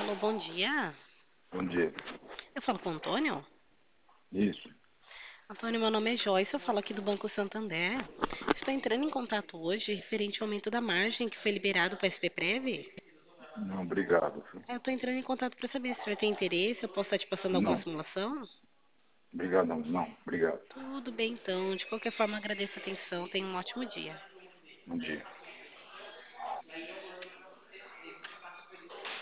Alô, bom dia. Bom dia. Eu falo com o Antônio? Isso. Antônio, meu nome é Joyce, eu falo aqui do Banco Santander. Estou entrando em contato hoje referente ao aumento da margem que foi liberado para a SPPrev. Não, obrigado. Eu estou entrando em contato para saber se o senhor tem interesse, eu posso estar te passando alguma Não, simulação? obrigado, não, não, obrigado. Tudo bem, então. De qualquer forma, agradeço a atenção. Tenha um ótimo dia. Bom dia.